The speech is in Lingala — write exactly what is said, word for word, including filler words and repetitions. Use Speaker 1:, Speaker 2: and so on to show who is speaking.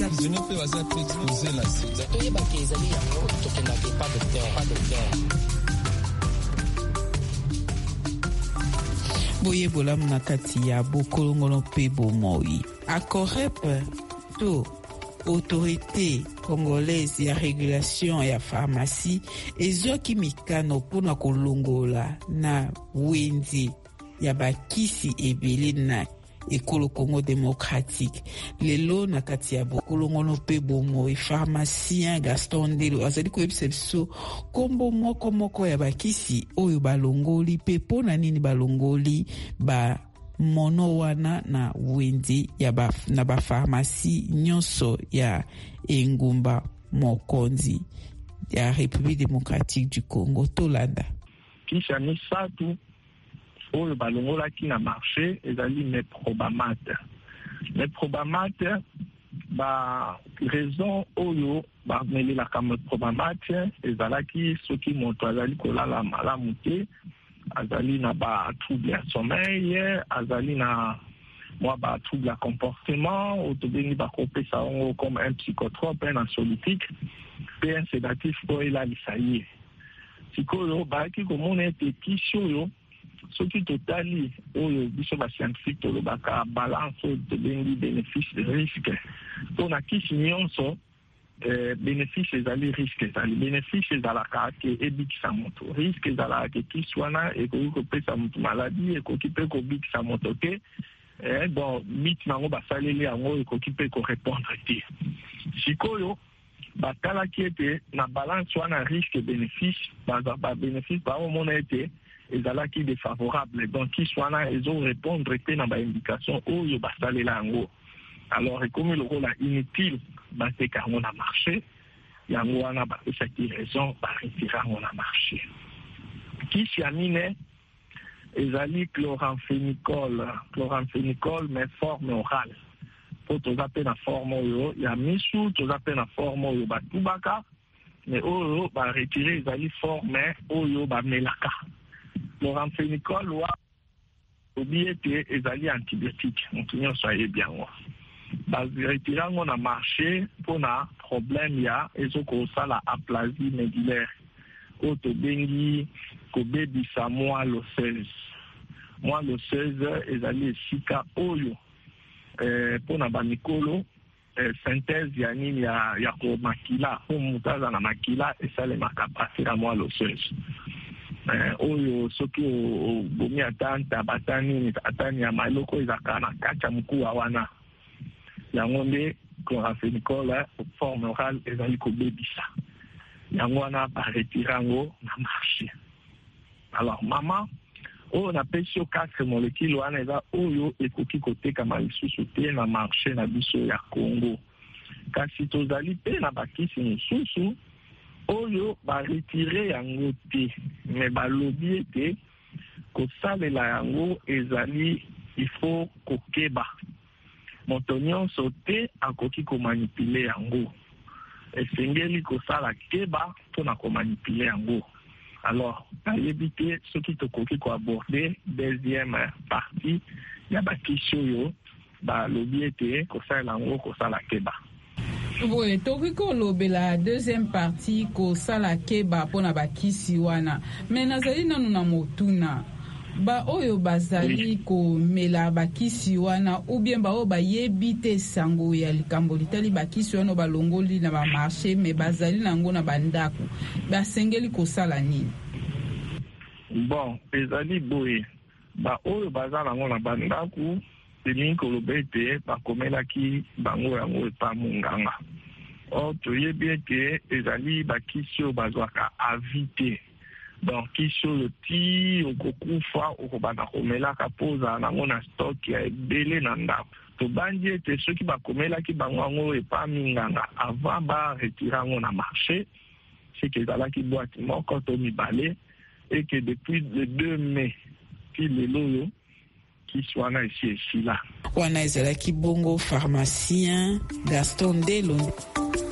Speaker 1: Je ne peux pas exposer la sida.
Speaker 2: Pas docteur, pas docteur.
Speaker 3: Boye bolamu na kati ya bokolongolo mpe bomoi. Akorep to autorité congolaise ya régulation ya pharmacie ezwaki mikano mpona kolongola na wenze ya bakisi ebele na ekolo Congo démocratique. Lelo na kati ya bokolongolo mpe bomoi, pharmacien Gaston Ndelo azali koyebisa biso kombo moko moko ya bakisi oyo balongoli mpe mpona nini balongoli ba mono wana na wenze ya ba, na bapharmacie nyonso ya engumba mokonzi ya République démocratique du Congo. Tolanda
Speaker 4: kisha misatu oyo balongolaki na marché ezali Meprobamat. Meprobamat ba raison oyo bamelelaka Meprobamat ezalaki soki moto azali kolala malamu te, azali na ba trouble ya sommeil, azali na mwa ba trouble ya comportement, otobengi bakopesa yango comme un psychotrope, un anxiolytique, pe un sédatif po elalisa ye. Sikoyo bayaki komona ete kisi oyo soki totali oyo biso bascientifique tolobaka balance oyo tobengi bénéfice de risque, mpona kisi nyonso eh, bénéfice ezali risque ezali. Bénéfice ezalaka ke ebikisa moto, risque ezalaka ke kisi wana ekoki kopesa moto maladi, ekoki mpe kobikisa moto te, eh, donc miti nango basaleli yango ekoki mpe korépondre te. Sikoyo batalaki ete na balance wana risque bénéfice, baza ba bénéfice baomona ete ezalaki défavorable, donc kisi wana ezo répondre te na baindication oyo basalela yango. Alors ekomi lokola inutile bateka yango na marché, yango wana bapesaki raison baretira yango na marché. Kisi ya mine ezali chloramphénicol, chloramphénicol mais forme orale. Po toza pe na forme oyo ya misu, toza pe na forme oyo batubaka, mais oyo baretire ezali forme oyo bamelaka. Chloramphénicol wa obiye te ezali antibiotique, moto nyonso ayebi yango. Baretire yango na marché mpona problème ya ezokosala aplasie médullaire oyo tobengi kobebisa moelle osseuse. Moelle osseuse ezali esika oyo eh, mpona bamikolo eh, synthèse ya nini ya, ya komakila po moto aza na makila esalemaka pasi na moelle osseuse. Eh, oyo soki obomi ata ntabata nini ata nyama eloko ezalaka na kati ya mokuwa wana, yango nde chloramphénicol forme orale ezali kobebisa yango wana baretire yango na marché. Alors mama oyo napesi yo quatre molécule wana eza oyo ekoki kotekama lisusu te na marché na biso ya Congo, kasi tozali pe na bakisi mosusu oyo baretire yango te, me balobi ete kosalela yango ezali ifo kokeba. Moto nyonso te akoki komanipule yango, esengeli kosala keba mpona komanipule yango. Alors nayebi te soki tokoki koaborde deuxième partie ya bakisi oyo balobi ete kosalela yango kosala keba.
Speaker 3: Boye toki kolobela deuxième partie kosala keba mpona bakisi wana, me nazali nanu na motuna ba oyo bazali komela bakisi wana ou bien ba oyo bayebi te sango ya likambo litali bakisi wana balongoli na ba marché me bazali nango na bandako, basengeli kosala nini?
Speaker 4: Bon, ezali boye ba oyo bazala nango na bandako elingi koloba ete bakomelaki bango yango epa monganga. Or toyebi ete ezali bakisi oyo bazwaka avite, donc kisi oyo ti okokufa okobanda komelaka mpo ozala nango na stock ya ebele na ndako. Tobandi ete soki bakomelaki bango yango epa minganga avant baretire yango na marché, seke ezalaki boîte moko to mibale, et que depuis le deux mai ti lelo oyo kisi wana esi esila.
Speaker 3: Wana ezalaki bongo pharmacien Gaston Ndelo.